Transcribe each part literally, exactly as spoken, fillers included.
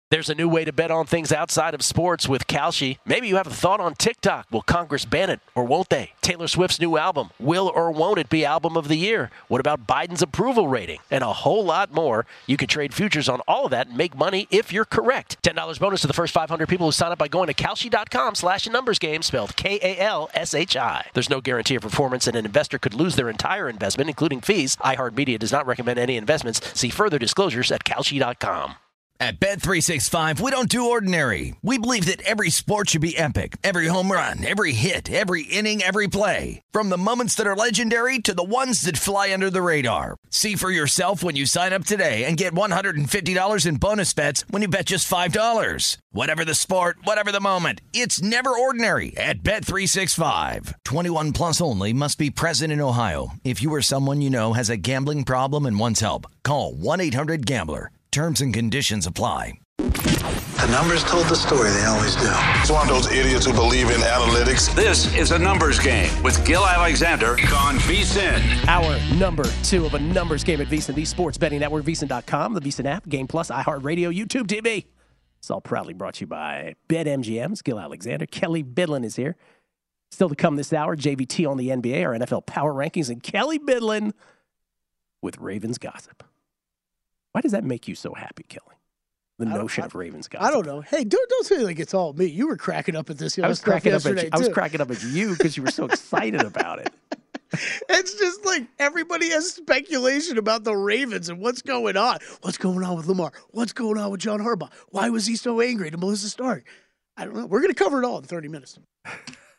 There's a new way to bet on things outside of sports with Kalshi. Maybe you have a thought on TikTok. Will Congress ban it or won't they? Taylor Swift's new album. Will or won't it be album of the year? What about Biden's approval rating? And a whole lot more. You can trade futures on all of that and make money if you're correct. ten dollars bonus to the first five hundred people who sign up by going to Kalshi.com slash numbers game, spelled K A L S H I. There's no guarantee of performance, and an investor could lose their entire investment, including fees. iHeartMedia does not recommend any investments. See further disclosures at Kalshi dot com. At Bet three sixty-five, we don't do ordinary. We believe that every sport should be epic. Every home run, every hit, every inning, every play. From the moments that are legendary to the ones that fly under the radar. See for yourself when you sign up today and get one hundred fifty dollars in bonus bets when you bet just five dollars. Whatever the sport, whatever the moment, it's never ordinary at Bet three sixty-five. twenty-one plus only. Must be present in Ohio. If you or someone you know has a gambling problem and wants help, call one eight hundred gambler. Terms and conditions apply. The numbers told the story. They always do. It's one of those idiots who believe in analytics. This is a numbers game with Gil Alexander on VSiN. Our number two of a numbers game at VSiN, the sports betting network, V S I N dot com, the VSiN app, Game Plus, iHeartRadio, YouTube T V. It's all proudly brought to you by BetMGM. It's Gil Alexander. Kelly Bidlin is here. Still to come this hour, J V T on the N B A, our N F L Power Rankings, and Kelly Bidlin with Ravens Gossip. Why does that make you so happy, Kelly? The notion of Ravens gossip. I don't know. Hey, don't don't say like it's all me. You were cracking up at this. You know, I was cracking up at you. Too. I was cracking up at you because you were so excited about it. It's just like everybody has speculation about the Ravens and what's going on. What's going on with Lamar? What's going on with John Harbaugh? Why was he so angry to Melissa Stark? I don't know. We're going to cover it all in thirty minutes. Do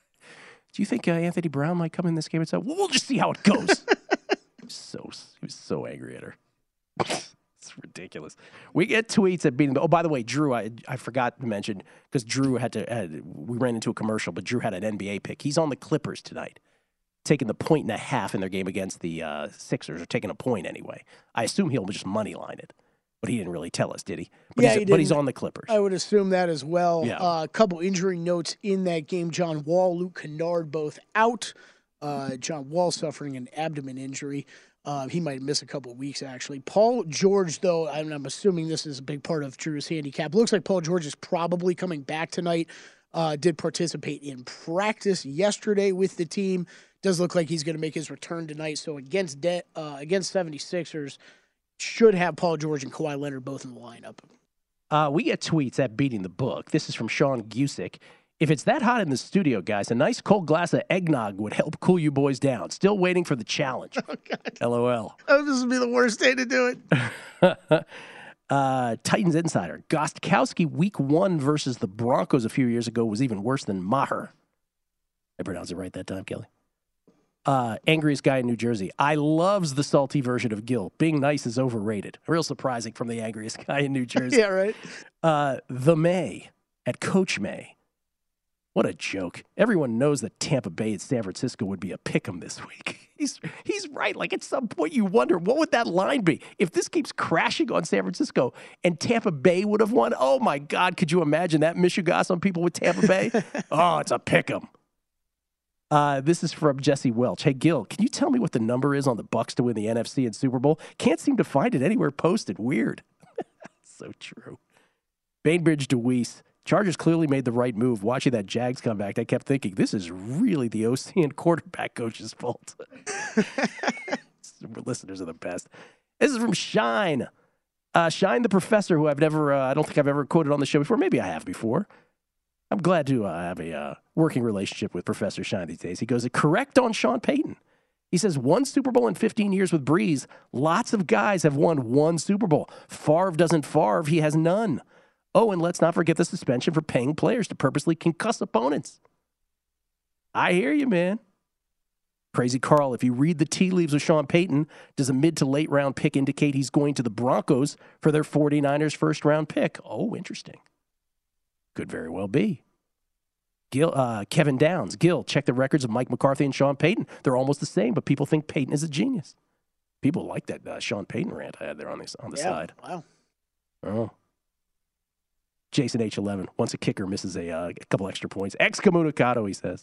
you think uh, Anthony Brown might come in this game and say, well, we'll just see how it goes? he, was so, he was so angry at her. It's ridiculous. We get tweets at beating. Oh, by the way, Drew, I I forgot to mention because Drew had to. Had, we ran into a commercial, but Drew had an N B A pick. He's on the Clippers tonight, taking the point and a half in their game against the uh, Sixers, or taking a point anyway. I assume he'll just money line it, but he didn't really tell us, did he? But yeah, he's, he but he's on the Clippers. I would assume that as well. Yeah. Uh, a couple injury notes in that game: John Wall, Luke Kennard, both out. Uh, John Wall suffering an abdomen injury. Uh, he might miss a couple of weeks, actually. Paul George, though, I'm, I'm assuming this is a big part of Drew's handicap. Looks like Paul George is probably coming back tonight. Uh, did participate in practice yesterday with the team. Does look like he's going to make his return tonight. So against De- uh, against seventy-sixers, should have Paul George and Kawhi Leonard both in the lineup. Uh, we get tweets at Beating the Book. This is from Sean Gusick. If it's that hot in the studio, guys, a nice cold glass of eggnog would help cool you boys down. Still waiting for the challenge. Oh, God. LOL. Oh, this would be the worst day to do it. uh, Titans Insider. Gostkowski week one versus the Broncos a few years ago was even worse than Maher. I pronounced it right that time, Kelly. Uh, angriest guy in New Jersey. I loves the salty version of Gil. Being nice is overrated. Real surprising from the angriest guy in New Jersey. Yeah, right. Uh, the May at Coach May. What a joke. Everyone knows that Tampa Bay and San Francisco would be a pick'em this week. He's he's right. Like, at some point you wonder, what would that line be? If this keeps crashing on San Francisco and Tampa Bay would have won, oh, my God, could you imagine that Michigas on people with Tampa Bay? Oh, it's a pick'em. Uh, this is from Jesse Welch. Hey, Gil, can you tell me what the number is on the Bucs to win the N F C and Super Bowl? Can't seem to find it anywhere posted. Weird. So true. Bainbridge DeWeese. Chargers clearly made the right move. Watching that Jags come back, I kept thinking, this is really the O C and quarterback coach's fault. Listeners are the best. This is from Shine. Uh, Shine the Professor, who I've never, uh, I don't think I've ever quoted on the show before. Maybe I have before. I'm glad to uh, have a uh, working relationship with Professor Shine these days. He goes, correct on Sean Payton. He says, one Super Bowl in fifteen years with Breeze. Lots of guys have won one Super Bowl. Favre doesn't Favre. He has none. Oh, and let's not forget the suspension for paying players to purposely concuss opponents. I hear you, man. Crazy Carl, if you read the tea leaves of Sean Payton, does a mid to late round pick indicate he's going to the Broncos for their 49ers first round pick? Oh, interesting. Could very well be. Gil, uh, Kevin Downs, Gil, check the records of Mike McCarthy and Sean Payton. They're almost the same, but people think Payton is a genius. People like that uh, Sean Payton rant I had there on the, on the yeah, side. Wow. Oh. Jason H eleven. Once a kicker misses a, uh, a couple extra points. Excommunicado, he says.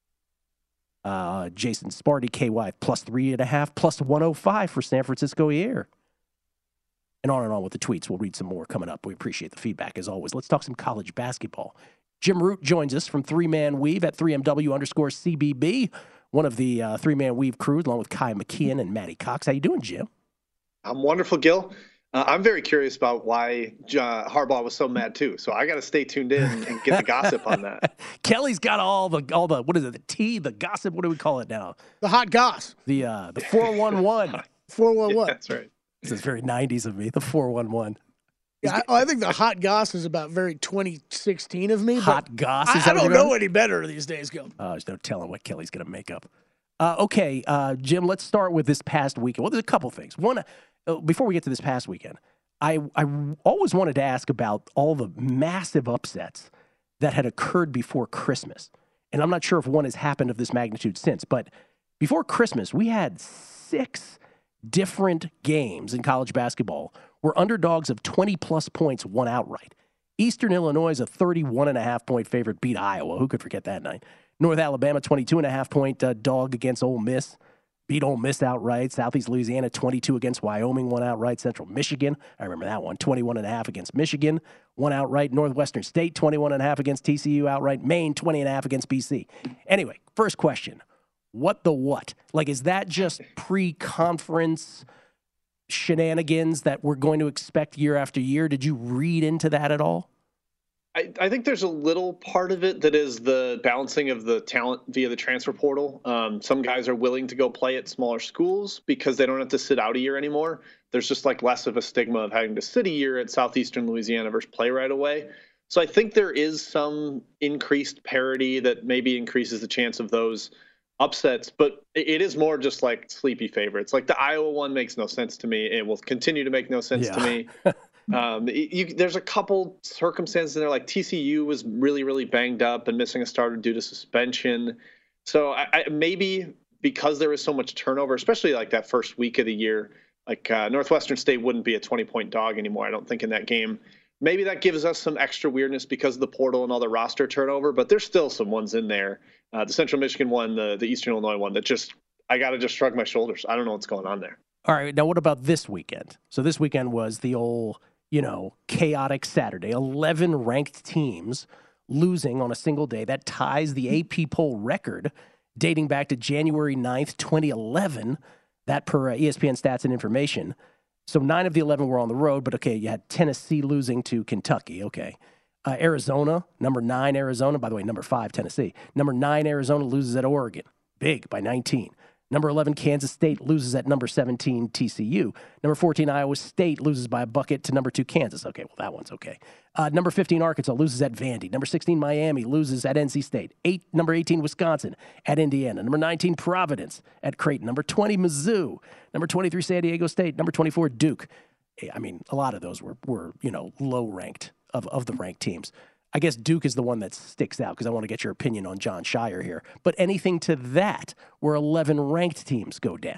Uh, Jason Sparty, K Y, plus three and a half, plus one oh five for San Francisco here. and on and on with the tweets. We'll read some more coming up. We appreciate the feedback as always. Let's talk some college basketball. Jim Root joins us from three-man Weave at three M W underscore C B B, one of the uh, three-man Weave crew, along with Kai McKeon and Matty Cox. How you doing, Jim? I'm wonderful, Gil. Uh, I'm very curious about why uh, Harbaugh was so mad too. So I got to stay tuned in and get the gossip on that. Kelly's got all the all the what is it? The tea, the gossip. What do we call it now? The hot goss. The uh, the four one one. four one one. Yeah, that's right. This is very nineties of me. The four one one. Yeah, I, I think the hot goss is about very twenty sixteen of me. Hot goss. Is I, I that don't what know any better these days, Gil. Uh, there's no telling what Kelly's going to make up. Uh, okay, uh, Jim. Let's start with this past weekend. Well, there's a couple things. One, uh, before we get to this past weekend. I, I always wanted to ask about all the massive upsets that had occurred before Christmas. And I'm not sure if one has happened of this magnitude since, but before Christmas, we had six different games in college basketball where underdogs of twenty-plus points won outright. Eastern Illinois is a thirty-one and a half point favorite, beat Iowa. Who could forget that night? North Alabama, twenty-two and a half point uh, dog against Ole Miss. Beat Ole Miss outright. Southeast Louisiana, twenty-two against Wyoming, one outright. Central Michigan, I remember that one, twenty-one and a half against Michigan, one outright. Northwestern State, twenty-one and a half against T C U outright. Maine, twenty and a half against B C. Anyway, first question. What the what? Like, is that just pre-conference shenanigans that we're going to expect year after year? Did you read into that at all? I, I think there's a little part of it that is the balancing of the talent via the transfer portal. Um, some guys are willing to go play at smaller schools because they don't have to sit out a year anymore. There's just like less of a stigma of having to sit a year at Southeastern Louisiana versus play right away. So I think there is some increased parity that maybe increases the chance of those upsets, but it is more just like sleepy favorites. Like the Iowa one makes no sense to me. It will continue to make no sense yeah. to me. Um, you, there's a couple circumstances in there, like T C U was really, really banged up and missing a starter due to suspension. So I, I, maybe because there was so much turnover, especially like that first week of the year, like uh, Northwestern State wouldn't be a twenty-point dog anymore, I don't think, in that game. Maybe that gives us some extra weirdness because of the portal and all the roster turnover, but there's still some ones in there. Uh, the Central Michigan one, the, the Eastern Illinois one, that just, I got to just shrug my shoulders. I don't know what's going on there. All right, now what about this weekend? So this weekend was the old, you know, chaotic Saturday. eleven ranked teams losing on a single day. That ties the A P poll record dating back to January ninth, twenty eleven. That per uh, E S P N Stats and Information. So nine of the eleven were on the road, but okay, you had Tennessee losing to Kentucky. Okay. Uh, Arizona, number nine Arizona. By the way, number five Tennessee. Number nine Arizona loses at Oregon. Big by nineteen. Number eleven, Kansas State loses at number seventeen, T C U. Number fourteen, Iowa State loses by a bucket to number two, Kansas. Okay, well, that one's okay. Uh, number fifteen, Arkansas loses at Vandy. Number sixteen, Miami loses at N C State. Eight, number eighteen, Wisconsin at Indiana. Number nineteen, Providence at Creighton. Number twenty, Mizzou. Number twenty-three, San Diego State. Number twenty-four, Duke. I mean, a lot of those were, were you know, low-ranked of, of the ranked teams. I guess Duke is the one that sticks out because I want to get your opinion on Jon Scheyer here. But anything to that where eleven ranked teams go down?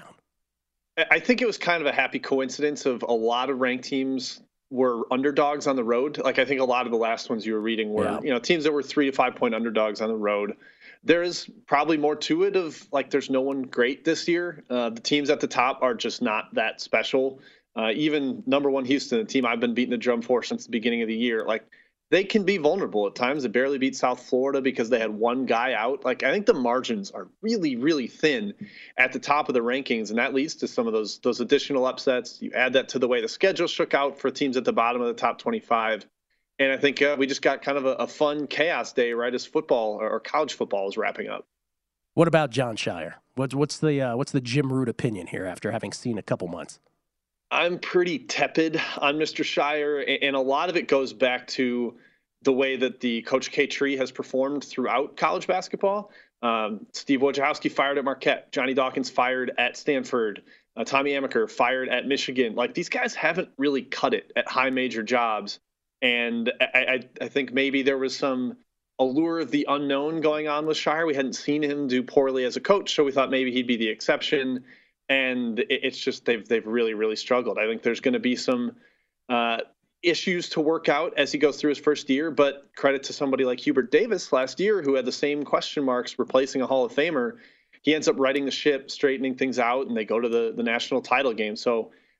I think it was kind of a happy coincidence of a lot of ranked teams were underdogs on the road. Like I think a lot of the last ones you were reading were, yeah. you know, teams that were three to five point underdogs on the road. There is probably more to it of like there's no one great this year. Uh, the teams at the top are just not that special. Uh, even number one Houston, the team I've been beating the drum for since the beginning of the year, like they can be vulnerable at times. They barely beat South Florida because they had one guy out. Like I think the margins are really, really thin at the top of the rankings, and that leads to some of those those additional upsets. You add that to the way the schedule shook out for teams at the bottom of the top twenty-five, and I think uh, we just got kind of a, a fun chaos day right as football or, or college football is wrapping up. What about Jon Scheyer? What's what's the uh, what's the Jim Root opinion here after having seen a couple months? I'm pretty tepid on Mister Scheyer, and a lot of it goes back to the way that the Coach K tree has performed throughout college basketball. Um, Steve Wojciechowski fired at Marquette. Johnny Dawkins fired at Stanford. Uh, Tommy Amaker fired at Michigan. Like these guys haven't really cut it at high major jobs. And I, I, I think maybe there was some allure of the unknown going on with Scheyer. We hadn't seen him do poorly as a coach, so we thought maybe he'd be the exception. And it's just they've they've really, really struggled. I think there's going to be some uh, issues to work out as he goes through his first year, but credit to somebody like Hubert Davis last year who had the same question marks replacing a Hall of Famer. He ends up righting the ship, straightening things out, and they go to the, the national title game. So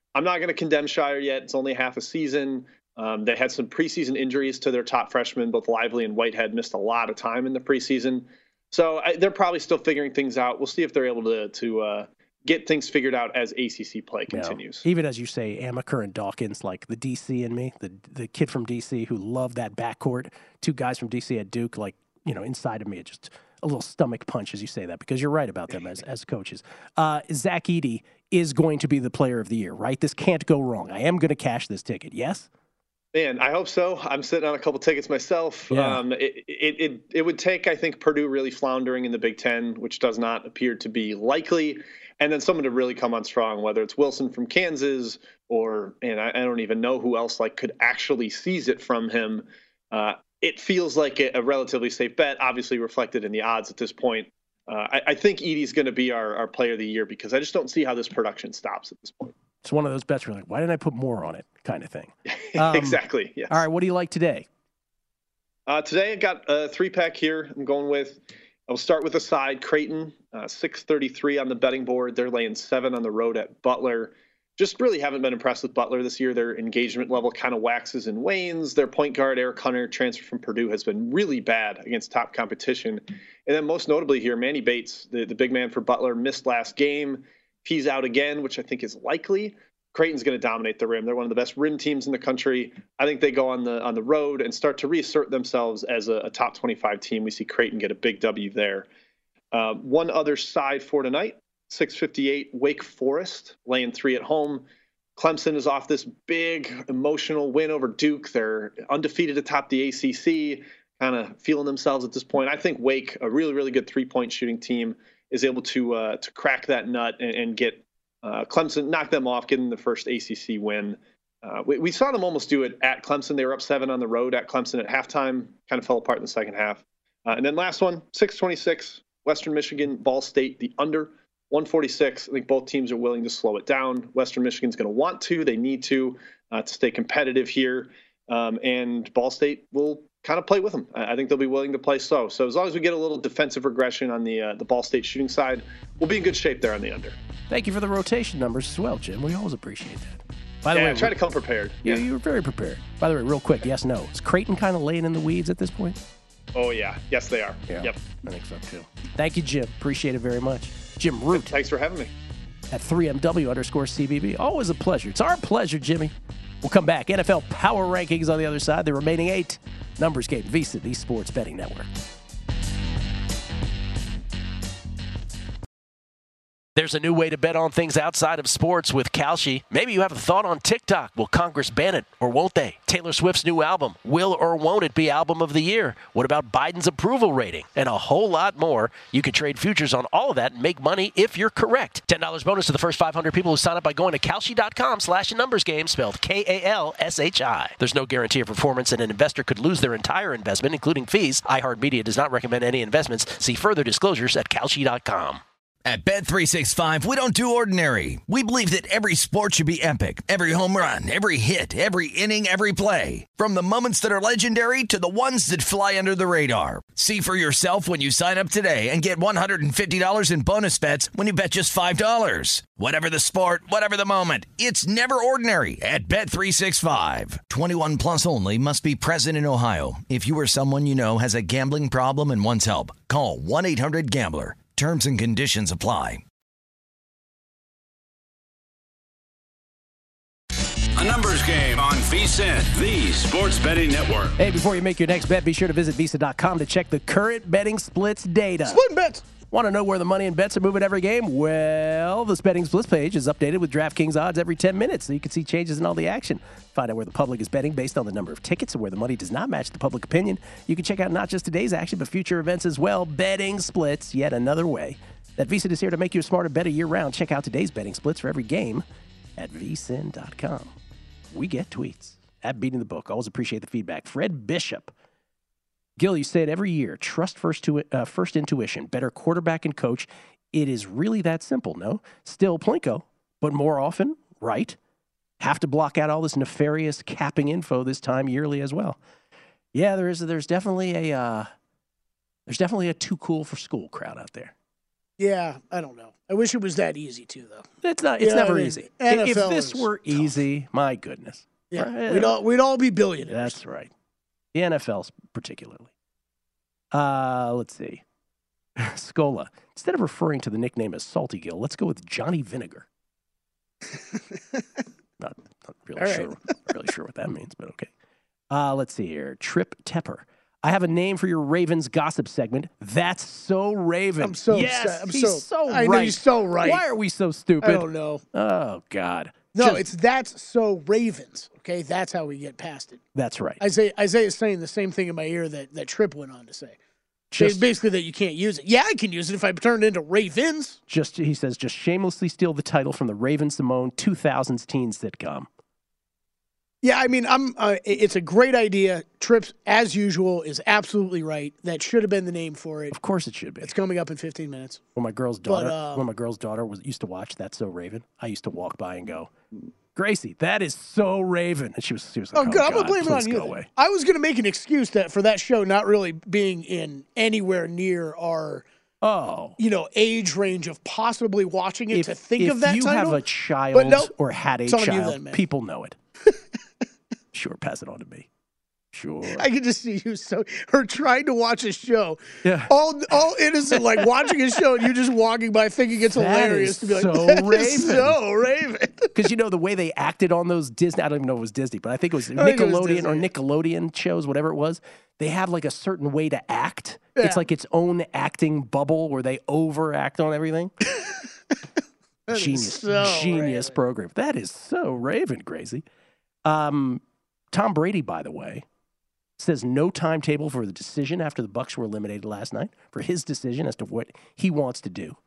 I'm not going to condemn Shire yet. It's only half a season. Um, they had some preseason injuries to their top freshmen. Both Lively and Whitehead missed a lot of time in the preseason. So I, they're probably still figuring things out. We'll see if they're able to to uh, get things figured out as A C C play continues. Yeah. Even as you say, Amaker and Dawkins, like the D C in me, the the kid from D C who loved that backcourt, two guys from D C at Duke, like, you know, inside of me, it just a little stomach punch as you say that, because you're right about them as, as coaches. Uh, Zach Edey is going to be the player of the year, right? This can't go wrong. I am going to cash this ticket, yes? Man, I hope so. I'm sitting on a couple tickets myself. Yeah. Um, it, it, it, it would take, I think, Purdue really floundering in the Big Ten, which does not appear to be likely, and then someone to really come on strong, whether it's Wilson from Kansas or, and I, I don't even know who else like could actually seize it from him. Uh, it feels like a, a relatively safe bet, obviously reflected in the odds at this point. Uh, I, I think Edey's going to be our, our player of the year because I just don't see how this production stops at this point. It's one of those bets where you're like, why didn't I put more on it kind of thing. Um, exactly, yes. All right, what do you like today? Uh, today I got a three-pack here. I'm going with, I'll start with a side, Creighton, uh, six thirty-three on the betting board. They're laying seven on the road at Butler. Just really haven't been impressed with Butler this year. Their engagement level kind of waxes and wanes. Their point guard, Eric Hunter, transfer from Purdue, has been really bad against top competition. And then most notably here, Manny Bates, the, the big man for Butler, missed last game. He's out again, which I think is likely. Creighton's going to dominate the rim. They're one of the best rim teams in the country. I think they go on the on the road and start to reassert themselves as a, a top twenty-five team. We see Creighton get a big W there. Uh, one other side for tonight, six fifty-eight, Wake Forest, laying three at home. Clemson is off this big emotional win over Duke. They're undefeated atop the A C C, kind of feeling themselves at this point. I think Wake, a really, really good three-point shooting team, is able to uh, to crack that nut and, and get uh, Clemson, knock them off, getting the first A C C win. Uh, we, we saw them almost do it at Clemson. They were up seven on the road at Clemson at halftime, kind of fell apart in the second half. Uh, and then last one, six twenty-six, Western Michigan, Ball State, the under, one forty-six. I think both teams are willing to slow it down. Western Michigan's going to want to. They need to uh, to stay competitive here. Um, and Ball State will kind of play with them. I think they'll be willing to play slow. So as long as we get a little defensive regression on the uh, the Ball State shooting side, we'll be in good shape there on the under. Thank you for the rotation numbers as well, Jim. We always appreciate that. By the yeah, way, try to come prepared. Yeah, yeah, you were very prepared. By the way, real quick, yes, no. Is Creighton kind of laying in the weeds at this point? Oh, yeah. Yes, they are. Yeah, yep. I think so, too. Thank you, Jim. Appreciate it very much. Jim Root. Thanks for having me. At three M W underscore C B B. Always a pleasure. It's our pleasure, Jimmy. We'll come back. N F L Power Rankings on the other side. The remaining eight. Numbers Game, VSiN, the Sports Betting Network. There's a new way to bet on things outside of sports with Kalshi. Maybe you have a thought on TikTok. Will Congress ban it or won't they? Taylor Swift's new album. Will or won't it be Album of the Year? What about Biden's approval rating? And a whole lot more. You can trade futures on all of that and make money if you're correct. ten dollars bonus to the first five hundred people who sign up by going to Kalshi.com slash numbers game, spelled K A L S H I. There's no guarantee of performance, and an investor could lose their entire investment, including fees. iHeartMedia does not recommend any investments. See further disclosures at Kalshi dot com. At Bet three sixty-five, we don't do ordinary. We believe that every sport should be epic. Every home run, every hit, every inning, every play. From the moments that are legendary to the ones that fly under the radar. See for yourself when you sign up today and get one hundred fifty dollars in bonus bets when you bet just five dollars. Whatever the sport, whatever the moment, it's never ordinary at Bet three sixty-five. twenty-one plus only. Must be present in Ohio. If you or someone you know has a gambling problem and wants help, call one eight hundred gambler. Terms and conditions apply. A numbers game on VSiN, the Sports Betting Network. Hey, before you make your next bet, be sure to visit Visa dot com to check the current betting splits data. Split bets. Want to know where the money and bets are moving every game? Well, the betting splits page is updated with DraftKings odds every ten minutes, so you can see changes in all the action. Find out where the public is betting based on the number of tickets and where the money does not match the public opinion. You can check out not just today's action, but future events as well. Betting splits, yet another way that VSiN is here to make you a smarter, better year-round. Check out today's betting splits for every game at V S I N dot com. We get tweets at Beating the Book. Always appreciate the feedback. Fred Bishop. Gil, you say it every year. Trust first to uh, first intuition. Better quarterback and coach. It is really that simple, no? Still Plinko, but more often, right? Have to block out all this nefarious capping info this time yearly as well. Yeah, there is. There's definitely a uh, there's definitely a too cool for school crowd out there. Yeah, I don't know. I wish it was that easy too, though. It's not. It's Yeah, never I mean, easy. N F If L this is were tough. easy, my goodness. Yeah, Right? we'd all we'd all be billionaires. That's right. The N F L's particularly. Uh, let's see. Scola. Instead of referring to the nickname as Salty Gill, let's go with Johnny Vinegar. not, not really All right. sure. Not really sure what that means, but okay. Uh, let's see here. Trip Tepper. I have a name for your Ravens gossip segment. That's so Raven. I'm so yes, upset. I'm he's so, so I right. know he's so right. Why are we so stupid? I don't know. Oh God. No, Just- it's that's so Ravens. Okay, that's how we get past it. that's right. Isaiah Isaiah's saying the same thing in my ear that, that Tripp went on to say. Just, Basically, that you can't use it. Yeah, I can use it if I turn it into Ravens. just he says, just shamelessly steal the title from the Raven Simone two thousands teen sitcom. Yeah, I mean, I'm. Uh, it- it's a great idea. Trips, as usual, is absolutely right. That should have been the name for it. Of course, it should be. It's coming up in fifteen minutes. When my girl's But, daughter, uh, when my girl's daughter was used to watch That's So Raven, I used to walk by and go, Gracie, that is so Raven, and she was she was like, Oh, oh God, I'm God, gonna blame it please on you. go then. away. I was gonna make an excuse that for that show not really being in anywhere near our, Oh, you know, age range of possibly watching it if, to think if of that you title. have a child But no, or had a it's on you child, then, man. people know it. Sure, pass it on to me. Sure. I can just see you so her trying to watch a show, Yeah. all all innocent, like watching a show, and you just walking by thinking it's That hilarious is to be like, so "That is Raven." so Raven. Because you know the way they acted on those Disney, I don't even know if it was Disney, but I think it was think it was Nickelodeon or Disney. Nickelodeon shows, whatever it was. They have like a certain way to act. Yeah. It's like its own acting bubble where they overact on everything. That is Genius, so genius Raven. program. That is so Raven crazy. Um, Tom Brady, by the way, says no timetable for the decision after the Bucs were eliminated last night for his decision as to what he wants to do.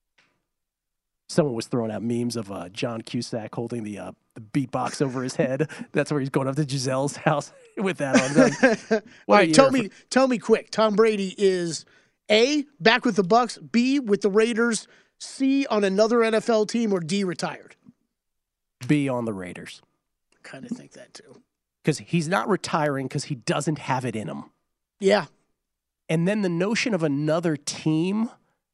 Someone was throwing out memes of uh, John Cusack holding the uh, the beatbox over his head. That's where he's going up to Giselle's house with that on. All What a right, tell year me, tell me quick. Tom Brady is A, back with the Bucks, B, with the Raiders, C, on another N F L team, or D, retired. for B on the Raiders. Kind of think that too. Because he's not retiring because he doesn't have it in him. Yeah. And then the notion of another team,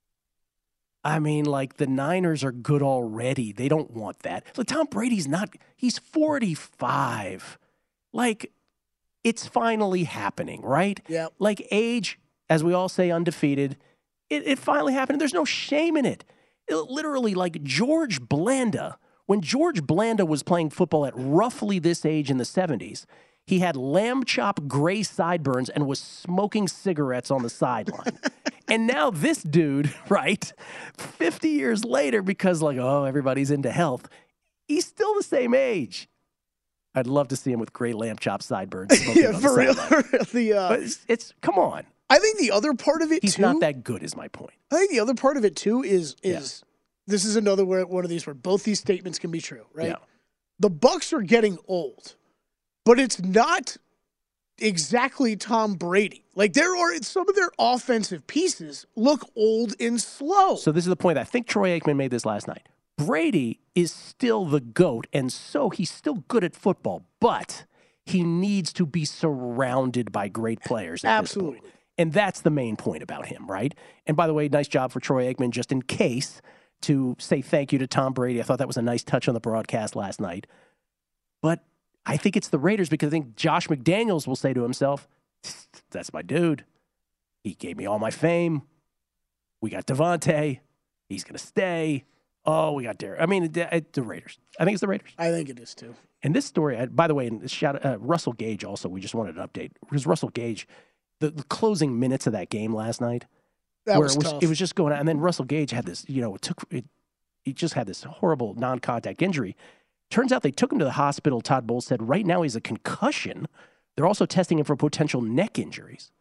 I mean, like the Niners are good already. They don't want that. Like Tom Brady's not, he's forty-five. Like, it's finally happening, right? Yeah. Like age, as we all say, undefeated, it, it finally happened. There's no shame in it. It literally, like George Blanda, when George Blanda was playing football at roughly this age in the seventies, he had lamb chop gray sideburns and was smoking cigarettes on the sideline. And now this dude, right, fifty years later, because like, oh, everybody's into health, he's still the same age. I'd love to see him with gray lamb chop sideburns. smoking Yeah, on for the real. sideline. the, uh, But it's, it's, come on. I think the other part of it, He's too, not that good is my point. I think the other part of it, too, is is this is another where, one of these where both these statements can be true, right? Yeah. The Bucks are getting old, but it's not exactly Tom Brady. Like, there are some of their offensive pieces look old and slow. So this is the point. I think Troy Aikman made this last night. Brady is still the GOAT, and so he's still good at football, but he needs to be surrounded by great players at this point. Absolutely. And that's the main point about him, right? And by the way, nice job for Troy Aikman, just in case, to say thank you to Tom Brady. I thought that was a nice touch on the broadcast last night. But I think it's the Raiders because I think Josh McDaniels will say to himself, that's my dude. He gave me all my fame. We got Devontae. He's going to stay. Oh, we got Derek. I mean, the, the Raiders. I think it's the Raiders. I think it is, too. And this story, I- by the way, and shout uh, Russell Gage also, we just wanted an update. Because Russell Gage, the, the closing minutes of that game last night, That where was, it was tough. it was just going on. And then Russell Gage had this, you know, it took it, he just had this horrible non-contact injury. Turns out they took him to the hospital. Todd Bowles said right now he's a concussion. They're also testing him for potential neck injuries.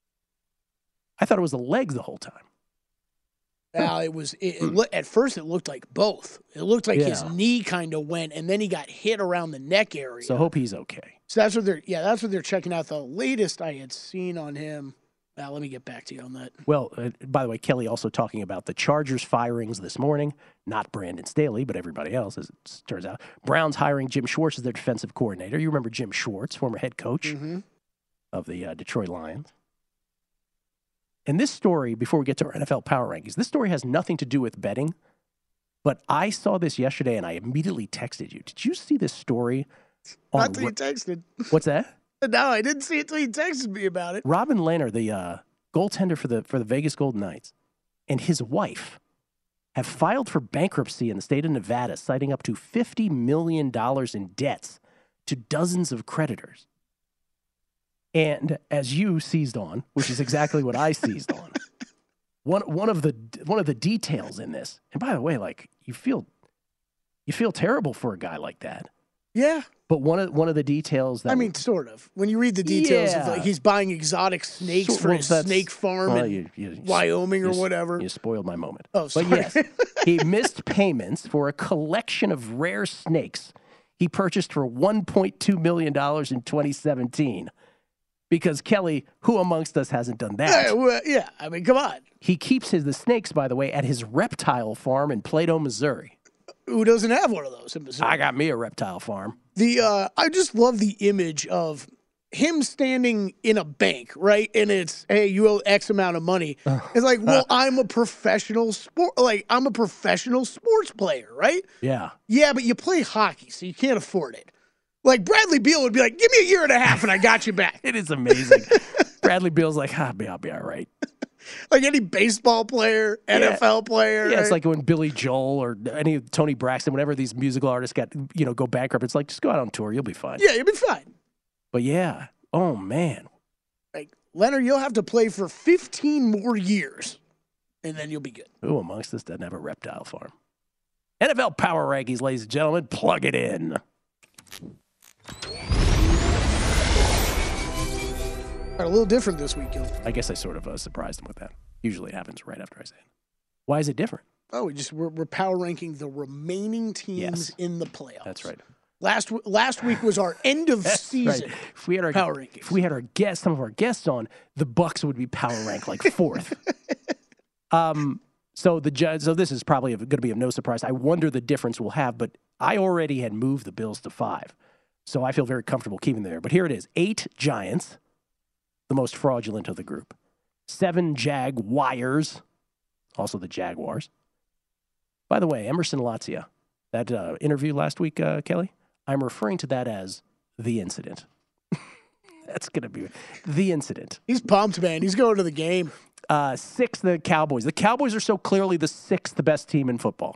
I thought it was the leg the whole time. Now it was. It, it loo- at first, it looked like both. It looked like his Yeah. knee kind of went, and then he got hit around the neck area. So hope he's okay. So that's what they're. Yeah, that's what they're checking out. The latest I had seen on him. Now let me get back to you on that. Well, uh, by the way, Kelly also talking about the Chargers firings this morning. Not Brandon Staley, but everybody else, as it turns out. Browns hiring Jim Schwartz as their defensive coordinator. You remember Jim Schwartz, former head coach Mm-hmm. of the uh, Detroit Lions. And this story, before we get to our N F L power rankings, this story has nothing to do with betting, but I saw this yesterday and I immediately texted you. Did you see this story? On Not until you texted. What's that? No, I didn't see it until you texted me about it. Robin Lehner, the uh, goaltender for the for the Vegas Golden Knights, and his wife have filed for bankruptcy in the state of Nevada, citing up to fifty million dollars in debts to dozens of creditors. And as you seized on, which is exactly what I seized on, one one of the one of the details in this, and by the way, like you feel you feel terrible for a guy like that. Yeah. But one of one of the details that I mean, sort of. When you read the details Yeah. of like he's buying exotic snakes So- for well, his that's- snake farm well, in you- you- Wyoming or you- whatever. You spoiled my moment. Oh, sorry. But yes, he missed payments for a collection of rare snakes he purchased for one point two million dollars in twenty seventeen. Because Kelly, who amongst us hasn't done that? Yeah, well, yeah, I mean, come on. He keeps his the snakes, by the way, at his reptile farm in Plato, Missouri. Who doesn't have one of those in Missouri? I got me a reptile farm. The uh, I just love the image of him standing in a bank, right? And it's, hey, you owe X amount of money. It's like, well, I'm a professional sport, like I'm a professional sports player, right? Yeah. Yeah, but you play hockey, so you can't afford it. Like Bradley Beal would be like, give me a year and a half and I got you back. It is amazing. Bradley Beal's like, ah, I'll be all right. Like any baseball player, N F L player. Yeah, it's right? like when Billy Joel or any of Tony Braxton, whenever these musical artists got, you know, go bankrupt, it's like, just go out on tour. You'll be fine. Yeah, you'll be fine. But yeah. Oh, man. Like, Leonard, you'll have to play for fifteen more years, and then you'll be good. Who amongst us doesn't have a reptile farm? N F L Power Rankings, ladies and gentlemen. Plug it in. A little different this week, Gil. I guess I sort of uh, surprised him with that. Usually it happens right after I say it. Why is it different? Oh, we just we're, we're power ranking the remaining teams Yes. in the playoffs. That's right. Last w- last week was our end of That's season. right. If we had our power rankings. if we had our guests, some of our guests on, the Bucks would be power ranked like fourth. um. So the judge. So this is probably going to be of no surprise. I wonder the difference we'll have, but I already had moved the Bills to five, so I feel very comfortable keeping them there. But here it is: eight Giants, the most fraudulent of the group. Seven Jaguars, also the Jaguars. By the way, Emerson Latzia, that uh, interview last week, uh, Kelly, I'm referring to that as the incident. That's going to be the incident. He's pumped, man. He's going to the game. Uh, six, the Cowboys. The Cowboys are so clearly the sixth best team in football,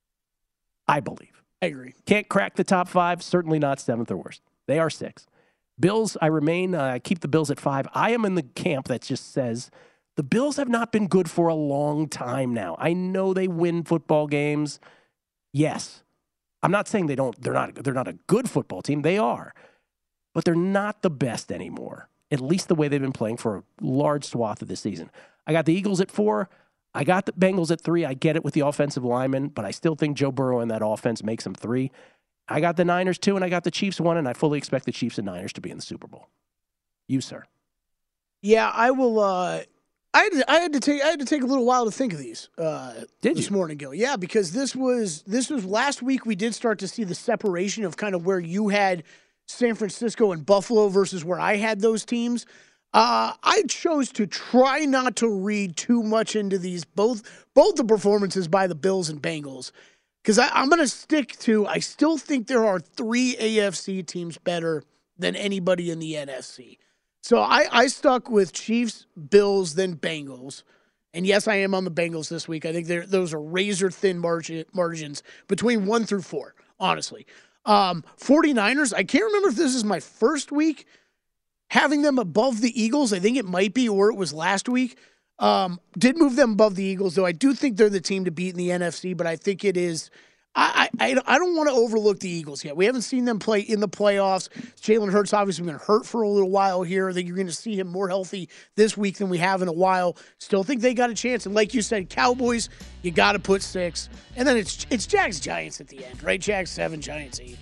I believe. I agree. Can't crack the top five, certainly not seventh or worst. They are six. Bills, I remain, I uh, keep the Bills at five. I am in the camp that just says the Bills have not been good for a long time now. I know they win football games. Yes. I'm not saying they don't, they're not, they're not a good football team. They are. But they're not the best anymore, at least the way they've been playing for a large swath of the season. I got the Eagles at four. I got the Bengals at three. I get it with the offensive linemen, but I still think Joe Burrow and that offense makes them three. I got the Niners two, and I got the Chiefs one, and I fully expect the Chiefs and Niners to be in the Super Bowl. You, sir. Yeah, I will. Uh, I had to, I had to take I had to take a little while to think of these. Uh, Did this you? morning, Gil? Yeah, because this was this was last week. We did start to see the separation of kind of where you had San Francisco and Buffalo versus where I had those teams. Uh, I chose to try not to read too much into these both both the performances by the Bills and Bengals. Because I'm going to stick to, I still think there are three A F C teams better than anybody in the N F C. So I, I stuck with Chiefs, Bills, then Bengals. And yes, I am on the Bengals this week. I think those are razor-thin margin, margins between one through four, honestly. Um, 49ers, I can't remember if this is my first week having them above the Eagles. I think it might be, or it was last week. Um, did move them above the Eagles, though. I do think they're the team to beat in the N F C, but I think it is. I I, I don't want to overlook the Eagles yet. We haven't seen them play in the playoffs. Jalen Hurts obviously been hurt for a little while here. I think you're going to see him more healthy this week than we have in a while. Still think they got a chance. And like you said, Cowboys, you got to put six. And then it's it's Jags Giants at the end, right? Jags seven, Giants eight.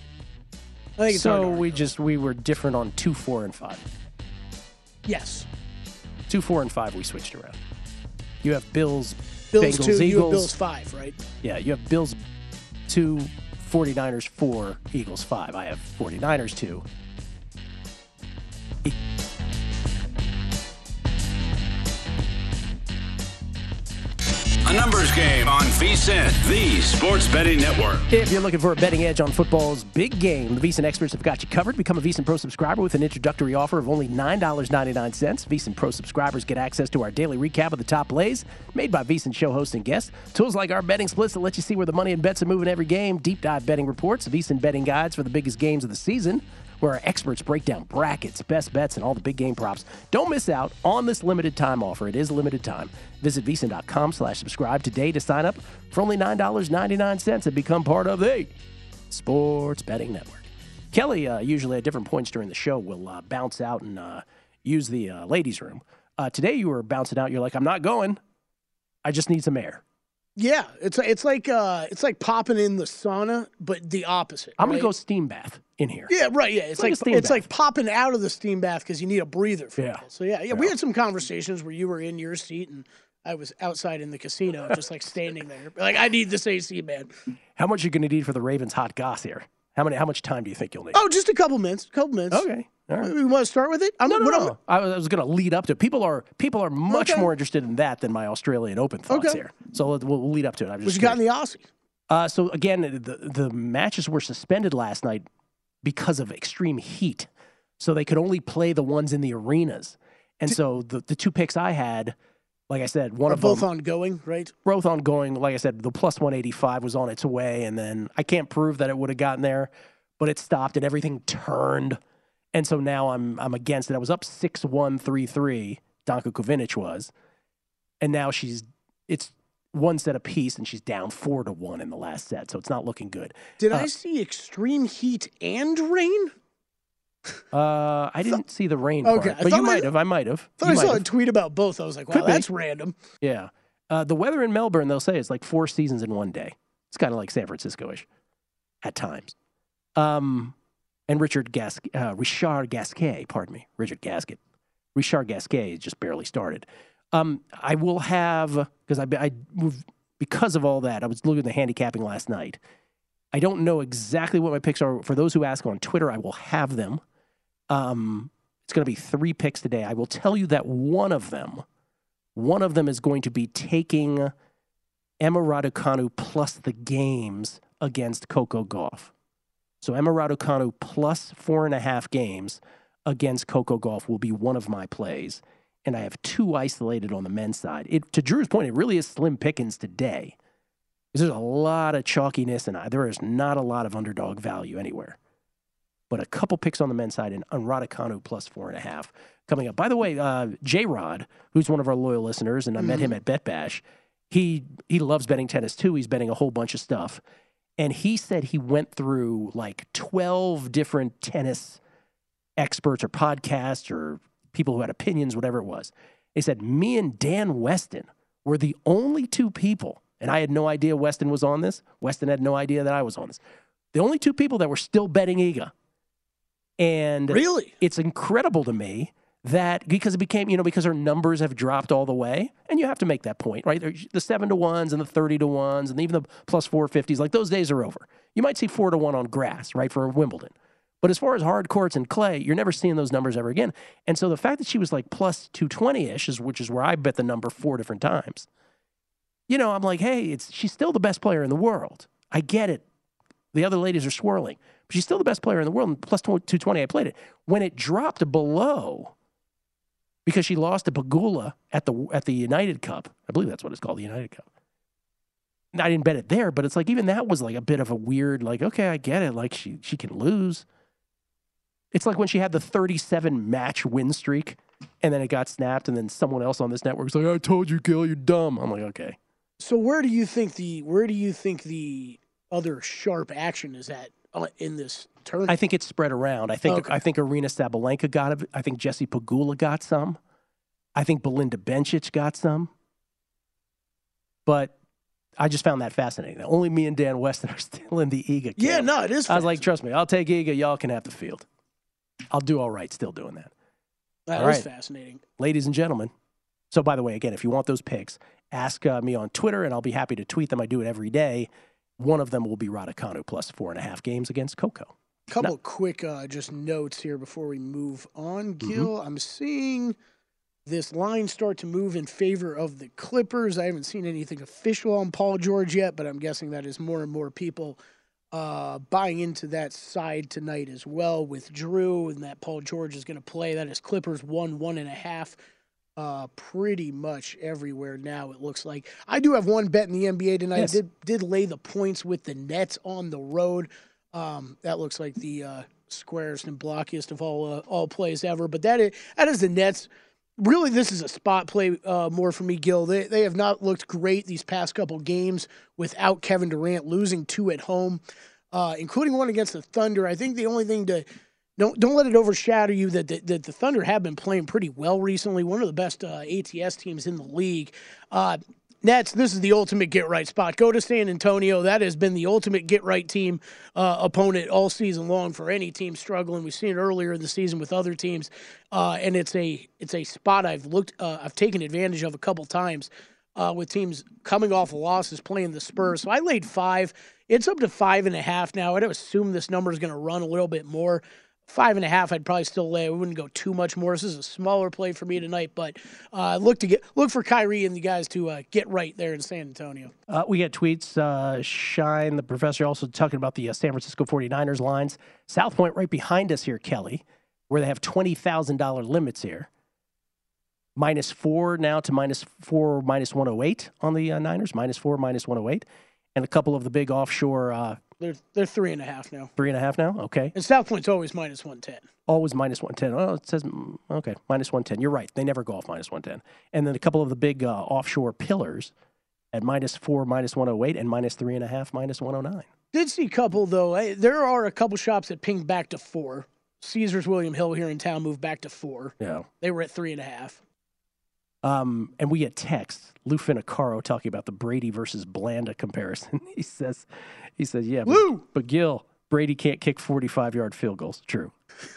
I think it's hard to So argue. we just we were different on two, four, and five. Yes. Two, four, and five. We switched around. You have Bills, Bills Bengals, two, you Eagles. have Bills five, right? Yeah, you have Bills two, 49ers four, Eagles five. I have 49ers two. The Numbers Game on VSiN, the Sports Betting Network. If you're looking for a betting edge on football's big game, the VSiN experts have got you covered. Become a VSiN Pro subscriber with an introductory offer of only nine dollars and ninety-nine cents. VSiN Pro subscribers get access to our daily recap of the top plays made by VSiN show hosts and guests. Tools like our betting splits that let you see where the money and bets are moving every game. Deep dive betting reports, VSiN betting guides for the biggest games of the season, where our experts break down brackets, best bets, and all the big game props. Don't miss out on this limited time offer. It is limited time. Visit VSiN.com slash subscribe today to sign up for only nine dollars and ninety-nine cents and become part of the Sports Betting Network. Kelly, uh, usually at different points during the show, will uh, bounce out and uh, use the uh, ladies' room. Uh, today you were bouncing out. You're like, I'm not going. I just need some air. Yeah, it's it's like uh, it's like popping in the sauna, but the opposite. I'm right? going to go steam bath in here. Yeah, right. Yeah, it's, like like, a steam it's bath. like popping out of the steam bath because you need a breather. For Yeah. it. So yeah, yeah, we had some conversations where you were in your seat and I was outside in the casino, just like standing there, like I need this A C, man. How much are you going to need for the Ravens hot goss here? How many? How much time do you think you'll need? Oh, just a couple minutes. A couple minutes. Okay. All right. We want to start with it? I'm, No, no, what no. I was, I was going to lead up to it. People are people are much Okay. more interested in that than my Australian Open thoughts Okay. here. So we'll, we'll lead up to it. I'm What just you got in curious. the Aussie? Uh, so again, the the matches were suspended last night because of extreme heat. So they could only play the ones in the arenas. And so the, the two picks I had, like I said, one Are of both them ongoing, right? both ongoing. Like I said, the plus one eighty-five was on its way, and then I can't prove that it would have gotten there, but it stopped and everything turned. And so now I'm I'm against it. I was up six one, three three, Danka Kovinic was. And now she's it's one set apiece, and she's down four to one in the last set, so it's not looking good. Did Uh, I see extreme heat and rain? Uh, I didn't see the rain Okay, part, I but you thought I- might have. I might have. I thought You I might saw a have. tweet about both. I was like, wow, Could be. that's random. Yeah. Uh, the weather in Melbourne, they'll say, it's like four seasons in one day. It's kind of like San Francisco-ish at times. Um, and Richard Gas, uh, Richard Gasquet, pardon me, Richard Gasquet. Richard Gasquet just barely started. Um, I will have, because I, I, because of all that, I was looking at the handicapping last night. I don't know exactly what my picks are. For those who ask on Twitter, I will have them. Um, it's going to be three picks today. I will tell you that one of them, one of them is going to be taking Emma Raducanu plus the games against Coco Gauff. So Emma Raducanu plus four and a half games against Coco Gauff will be one of my plays. And I have two isolated on the men's side. It, to Drew's point, it really is slim pickings today. There's a lot of chalkiness, and there is not a lot of underdog value anywhere. But a couple picks on the men's side, and Raducanu plus four and a half coming up. By the way, uh, J-Rod, who's one of our loyal listeners, and I mm-hmm. met him at Bet Bash, he he loves betting tennis too. He's betting a whole bunch of stuff. And he said he went through like twelve different tennis experts or podcasts or people who had opinions, whatever it was. He said, me and Dan Weston were the only two people, and I had no idea Weston was on this. Weston had no idea that I was on this. The only two people that were still betting Iga. And really, it's incredible to me that because it became, you know, because her numbers have dropped all the way, and you have to make that point, right? The seven to ones and the thirty to ones and even the plus four fifties, like those days are over. You might see four to one on grass, right, for Wimbledon. But as far as hard courts and clay, you're never seeing those numbers ever again. And so the fact that she was like plus two twenty-ish, is, which is where I bet the number four different times, you know, I'm like, hey, it's she's still the best player in the world. I get it. The other ladies are swirling. But she's still the best player in the world, and plus two twenty, I played it. When it dropped below, because she lost to Pegula at the at the United Cup, I believe that's what it's called, the United Cup. I didn't bet it there, but it's like even that was like a bit of a weird, like, okay, I get it. Like she she can lose. It's like when she had the thirty-seven match win streak, and then it got snapped, and then someone else on this network was like, I told you, Gil, you're dumb. I'm like, okay. So where do you think the where do you think the other sharp action is at in this tournament? I think it's spread around. I think okay. I think Arina Sabalenka got it. I think Jessie Pegula got some. I think Belinda Bencic got some. But I just found that fascinating. Only me and Dan Weston are still in the Iga camp. Yeah, no, it is. I was like, trust me, I'll take Iga. Y'all can have the field. I'll do all right still doing that. That all is right. fascinating. Ladies and gentlemen. So, by the way, again, if you want those picks, ask uh, me on Twitter, and I'll be happy to tweet them. I do it every day. One of them will be Raducanu plus four and a half games against Coco. Couple no. quick uh, just notes here before we move on, Gil. Mm-hmm. I'm seeing this line start to move in favor of the Clippers. I haven't seen anything official on Paul George yet, but I'm guessing that is more and more people uh, buying into that side tonight as well with Drew and that Paul George is going to play. That is Clippers one, one and a half. Uh, pretty much everywhere now, it looks like. I do have one bet in the N B A tonight. Yes. I did, did lay the points with the Nets on the road. Um, that looks like the uh, squarest and blockiest of all uh, all plays ever. But that is, that is the Nets. Really, this is a spot play uh, more for me, Gil. They they have not looked great these past couple games without Kevin Durant, losing two at home, uh, including one against the Thunder. I think the only thing to don't don't let it overshadow you that the, that the Thunder have been playing pretty well recently. One of the best uh, A T S teams in the league. Uh, Nets, this is the ultimate get-right spot. Go to San Antonio. That has been the ultimate get-right team uh, opponent all season long for any team struggling. We've seen it earlier in the season with other teams, uh, and it's a it's a spot I've looked uh, I've taken advantage of a couple times uh, with teams coming off of losses playing the Spurs. So I laid five. It's up to five and a half now. I'd assume this number is going to run a little bit more. Five and a half, I'd probably still lay. I wouldn't go too much more. This is a smaller play for me tonight, but uh, look to get look for Kyrie and the guys to uh, get right there in San Antonio. Uh, we get tweets. Uh, Shine, the professor, also talking about the uh, San Francisco forty-niners lines. South Point right behind us here, Kelly, where they have twenty thousand dollars limits here. Minus four now to minus four, minus one oh eight on the uh, Niners. Minus four, minus one oh eight. And a couple of the big offshore. Uh, They're they're three and a half now. Three and a half now? Okay. And South Point's always minus one ten. Always minus one ten. Oh, it says, mm, okay, minus one ten. You're right. They never go off minus one ten. And then a couple of the big uh, offshore pillars at minus four, minus one oh eight, and minus three and a half, minus one oh nine. Did see a couple, though. I, there are a couple shops that pinged back to four. Caesars William Hill here in town moved back to four. Yeah. They were at three and a half. Um, and we get text. Lou Finicaro talking about the Brady versus Blanda comparison. he says, he says, yeah, but, Lou! but Gil, Brady can't kick forty-five-yard field goals. True.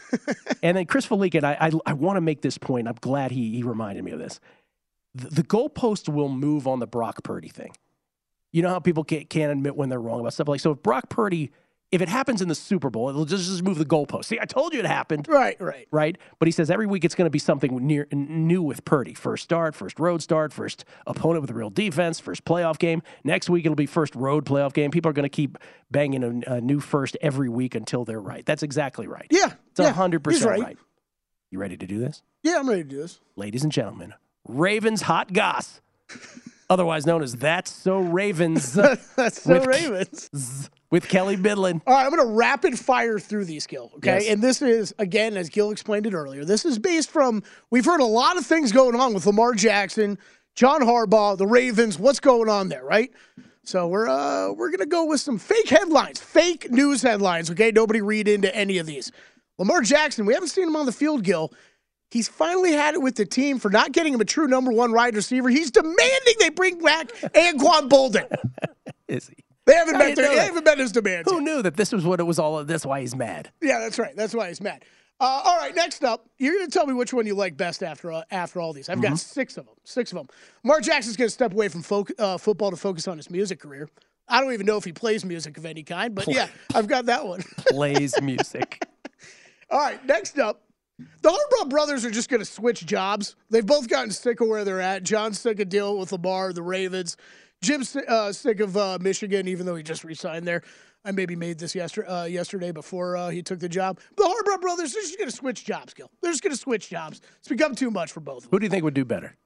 And then Chris Felican, I I, I want to make this point. I'm glad he he reminded me of this. The, the goalpost will move on the Brock Purdy thing. You know how people can't, can't admit when they're wrong about stuff like so. If Brock Purdy, if it happens in the Super Bowl, it'll just, just move the goalpost. See, I told you it happened. Right, right. Right? But he says every week it's going to be something near, new with Purdy. First start, first road start, first opponent with a real defense, first playoff game. Next week it'll be first road playoff game. People are going to keep banging a, a new first every week until they're right. That's exactly right. Yeah. It's yeah, one hundred percent he's right. right. You ready to do this? Yeah, I'm ready to do this. Ladies and gentlemen, Ravens Hot Goss, otherwise known as That's So Ravens. That's So with, Ravens. With Kelly Bidlin. All right, I'm going to rapid fire through these, Gil, okay? Yes. And this is, again, as Gil explained it earlier, this is based from, we've heard a lot of things going on with Lamar Jackson, John Harbaugh, the Ravens, what's going on there, right? So we're uh, we're going to go with some fake headlines, fake news headlines, okay? Nobody read into any of these. Lamar Jackson, we haven't seen him on the field, Gil. He's finally had it with the team for not getting him a true number one wide receiver. He's demanding they bring back Anquan Bolden. Is he? They haven't, met their, their, they haven't met his demands. Who yet. knew that this was what it was all of? That's why he's mad. Yeah, that's right. That's why he's mad. Uh, all right, next up, you're going to tell me which one you like best after uh, after all these. I've mm-hmm. got six of them. Six of them. Lamar Jackson's going to step away from fo- uh, football to focus on his music career. I don't even know if he plays music of any kind, but yeah, I've got that one. Plays music. All right, next up, the Harbaugh brothers are just going to switch jobs. They've both gotten sick of where they're at. John's sick of dealing with Lamar, the Ravens. Jim's uh, sick of uh, Michigan, even though he just re-signed there. I maybe made this yesterday, uh, yesterday before uh, he took the job. The Harbaugh brothers, they're just going to switch jobs, Gil. They're just going to switch jobs. It's become too much for both of them. Who do you think would do better?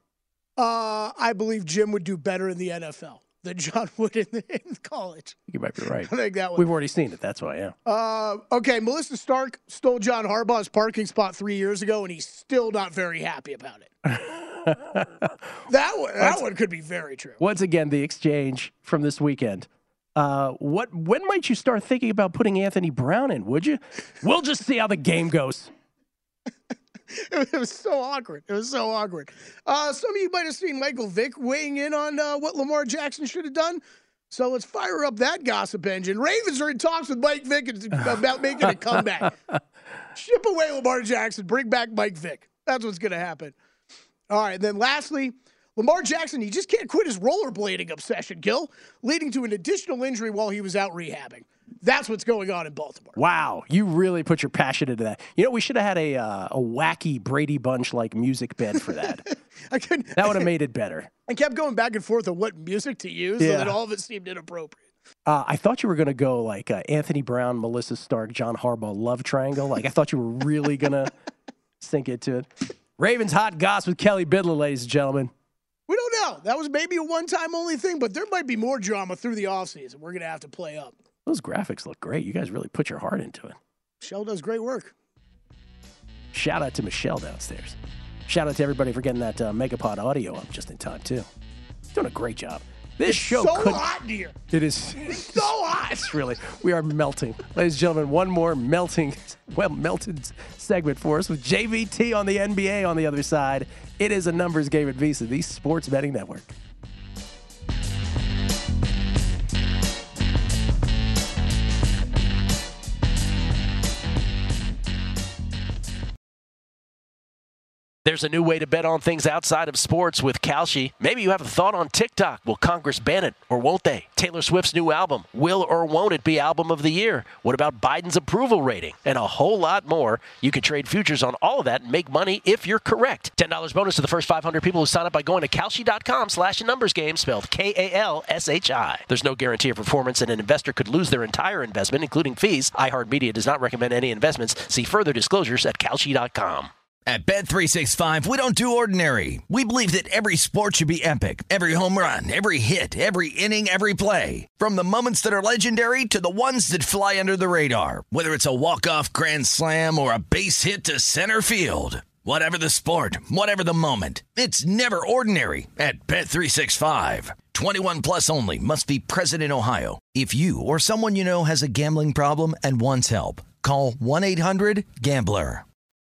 Uh, I believe Jim would do better in the N F L than John would in, the, in college. You might be right. I think that one. We've already seen it. That's why, yeah. Uh, okay, Melissa Stark stole John Harbaugh's parking spot three years ago, and he's still not very happy about it. that one, that one could be very true. Once again, the exchange from this weekend. Uh, what? When might you start thinking about putting Anthony Brown in? Would you? We'll just see how the game goes. It was so awkward. It was so awkward. Uh, some of you might have seen Michael Vick weighing in on uh, what Lamar Jackson should have done. So let's fire up that gossip engine. Ravens are in talks with Mike Vick about making a comeback. Ship away Lamar Jackson. Bring back Mike Vick. That's what's going to happen. All right. And then lastly, Lamar Jackson, he just can't quit his rollerblading obsession, Gil, leading to an additional injury while he was out rehabbing. That's what's going on in Baltimore. Wow, you really put your passion into that. You know, we should have had a uh, a wacky Brady Bunch-like music bed for that. I couldn't, that would have made it better. I kept going back and forth on what music to use, yeah. so that all of it seemed inappropriate. Uh, I thought you were going to go like uh, Anthony Brown, Melissa Stark, John Harbaugh love triangle. Like I thought you were really going to sink into it. Ravens Hot Goss with Kelly Bidler, ladies and gentlemen. We don't know. That was maybe a one-time only thing, but there might be more drama through the offseason we're going to have to play up. Those graphics look great. You guys really put your heart into it. Michelle does great work. Shout out to Michelle downstairs. Shout out to everybody for getting that uh, Megapod audio up just in time, too. Doing a great job. This it's show so could, hot in here. It is it's so hot. It's really, we are melting. Ladies and gentlemen, one more melting, well, melted segment for us with J V T on the N B A on the other side. It is a numbers game at Visa, the Sports Betting Network. There's a new way to bet on things outside of sports with Kalshi. Maybe you have a thought on TikTok. Will Congress ban it or won't they? Taylor Swift's new album. Will or won't it be album of the year? What about Biden's approval rating? And a whole lot more. You can trade futures on all of that and make money if you're correct. ten dollars bonus to the first five hundred people who sign up by going to Kalshi.com slash numbers game, spelled K A L S H I. There's no guarantee of performance and an investor could lose their entire investment, including fees. iHeartMedia does not recommend any investments. See further disclosures at Kalshi dot com. At Bet three sixty-five, we don't do ordinary. We believe that every sport should be epic. Every home run, every hit, every inning, every play. From the moments that are legendary to the ones that fly under the radar. Whether it's a walk-off grand slam or a base hit to center field. Whatever the sport, whatever the moment. It's never ordinary at Bet three sixty-five. twenty-one plus only. Must be present in Ohio. If you or someone you know has a gambling problem and wants help, call one eight hundred gambler.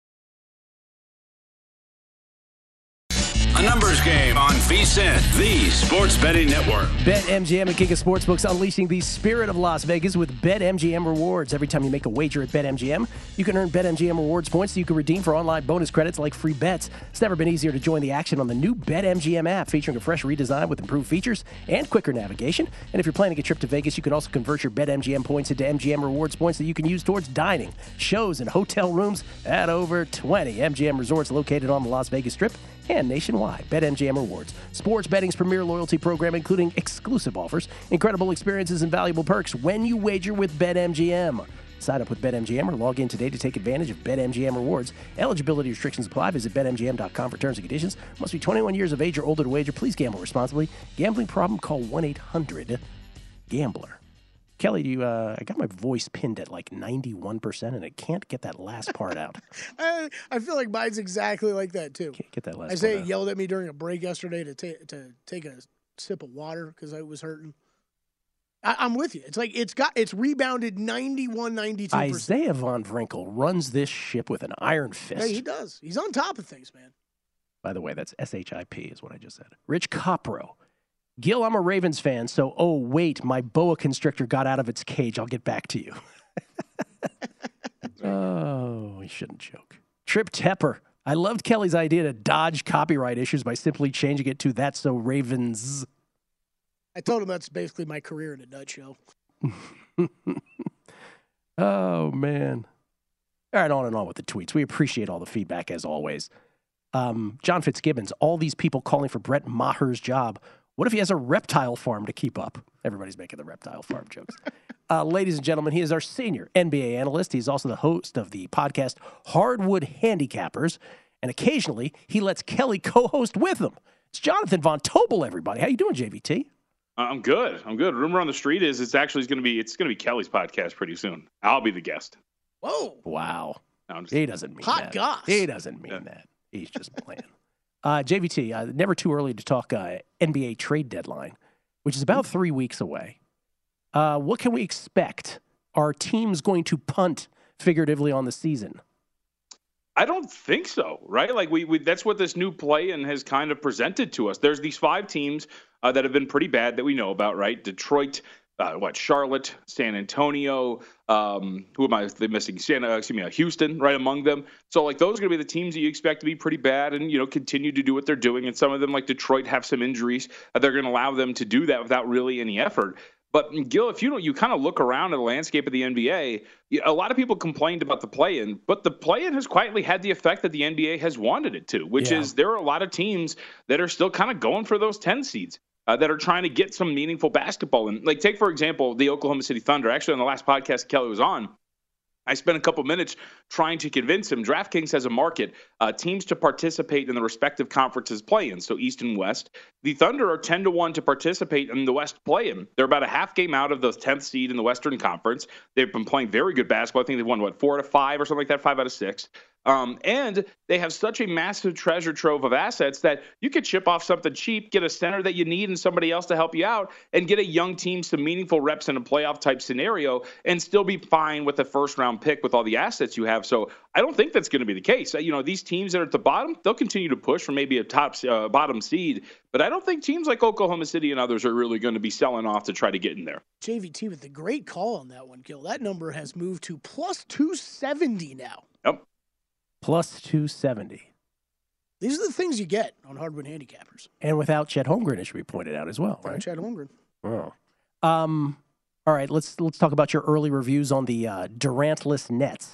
A numbers game on VSiN, the Sports Betting Network. BetMGM and King of Sportsbooks unleashing the spirit of Las Vegas with BetMGM rewards. Every time you make a wager at BetMGM, you can earn BetMGM rewards points that you can redeem for online bonus credits like free bets. It's never been easier to join the action on the new BetMGM app, featuring a fresh redesign with improved features and quicker navigation. And if you're planning a trip to Vegas, you can also convert your BetMGM points into M G M rewards points that you can use towards dining, shows, and hotel rooms at over twenty M G M resorts located on the Las Vegas Strip and nationwide. BetMGM Rewards, sports betting's premier loyalty program, including exclusive offers, incredible experiences, and valuable perks when you wager with BetMGM. Sign up with BetMGM or log in today to take advantage of BetMGM Rewards. Eligibility restrictions apply. Visit Bet M G M dot com for terms and conditions. Must be twenty-one years of age or older to wager. Please gamble responsibly. Gambling problem? Call one eight hundred gambler. Kelly, do you, uh, I got my voice pinned at like ninety-one percent, and I can't get that last part out. I, I feel like mine's exactly like that, too. Can't get that last Isaiah part out. yelled at me during a break yesterday to, ta- to take a sip of water because I was hurting. I- I'm with you. It's like it's got it's rebounded ninety-one, ninety-two percent. Isaiah Von Vrinkel runs this ship with an iron fist. Yeah, he does. He's on top of things, man. By the way, that's S H I P is what I just said. Rich Copro. Gil, I'm a Ravens fan, so, oh, wait, my boa constrictor got out of its cage. I'll get back to you. Oh, we shouldn't joke. Trip Tepper. I loved Kelly's idea to dodge copyright issues by simply changing it to That's So Ravens. I told him that's basically my career in a nutshell. Oh, man. All right, on and on with the tweets. We appreciate all the feedback, as always. Um, John Fitzgibbons, all these people calling for Brett Maher's job. What if he has a reptile farm to keep up? Everybody's making the reptile farm jokes. Uh, ladies and gentlemen, he is our senior N B A analyst. He's also the host of the podcast Hardwood Handicappers. And occasionally, he lets Kelly co-host with him. It's Jonathan Von Tobel, everybody. How you doing, J V T? I'm good. I'm good. Rumor on the street is it's actually going to be it's going to be Kelly's podcast pretty soon. I'll be the guest. Whoa. Wow. No, just, he doesn't mean hot that. goss. He doesn't mean Yeah. that. He's just playing. Uh, J V T, uh, never too early to talk uh, N B A trade deadline, which is about three weeks away. Uh, what can we expect? Are teams going to punt figuratively on the season? I don't think so, right? Like we, we that's what this new play-in has kind of presented to us. There's these five teams uh, that have been pretty bad that we know about, right? Detroit, uh, what Charlotte, San Antonio. Um, who am I they missing? San, uh, excuse me, uh, Houston, right among them. So like those are going to be the teams that you expect to be pretty bad and you know continue to do what they're doing. And some of them, like Detroit, have some injuries. Uh, they're going to allow them to do that without really any effort. But Gil, if you don't, you kind of look around at the landscape of the N B A, a lot of people complained about the play-in, but the play-in has quietly had the effect that the N B A has wanted it to, which yeah. is there are a lot of teams that are still kind of going for those ten seeds. Uh, that are trying to get some meaningful basketball. And like, take, for example, the Oklahoma City Thunder. Actually, on the last podcast Kelly was on, I spent a couple minutes trying to convince him DraftKings has a market, uh, teams to participate in the respective conferences play-in, so East and West. The Thunder are ten to one to participate in the West play-in. They're about a half game out of the tenth seed in the Western Conference. They've been playing very good basketball. I think they've won, what, four out of five or something like that, five out of six. Um, and they have such a massive treasure trove of assets that you could chip off something cheap, get a center that you need and somebody else to help you out, and get a young team some meaningful reps in a playoff type scenario and still be fine with a first round pick with all the assets you have. So I don't think that's going to be the case. You know, these teams that are at the bottom, they'll continue to push for maybe a top uh, bottom seed, but I don't think teams like Oklahoma City and others are really going to be selling off to try to get in there. J V T with the great call on that one, Gil. That number has moved to plus two seventy now. Yep. Plus two seventy. These are the things you get on Hardwood Handicappers. And without Chet Holmgren, it should be pointed out as well, right? Chet Holmgren. Oh. Um, all right, let's let's talk about your early reviews on the uh, Durant-less Nets.